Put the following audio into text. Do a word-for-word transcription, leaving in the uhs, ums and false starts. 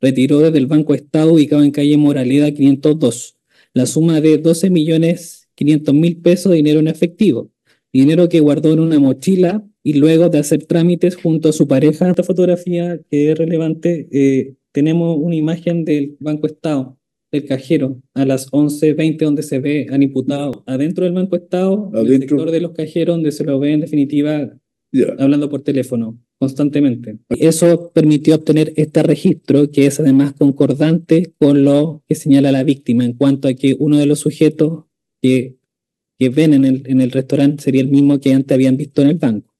retiró desde el Banco Estado ubicado en calle Moraleda quinientos dos la suma de doce millones quinientos mil pesos de dinero en efectivo, dinero que guardó en una mochila y luego de hacer trámites junto a su pareja. Esta fotografía que es relevante, eh, tenemos una imagen del Banco Estado, del cajero, a las once veinte, donde se ve al imputado adentro del Banco Estado, en el Adentro. sector de los cajeros, donde se lo ve en definitiva Ya. hablando por teléfono constantemente. Eso permitió obtener este registro, que es además concordante con lo que señala la víctima, en cuanto a que uno de los sujetos que, que ven en el, en el restaurante sería el mismo que antes habían visto en el banco.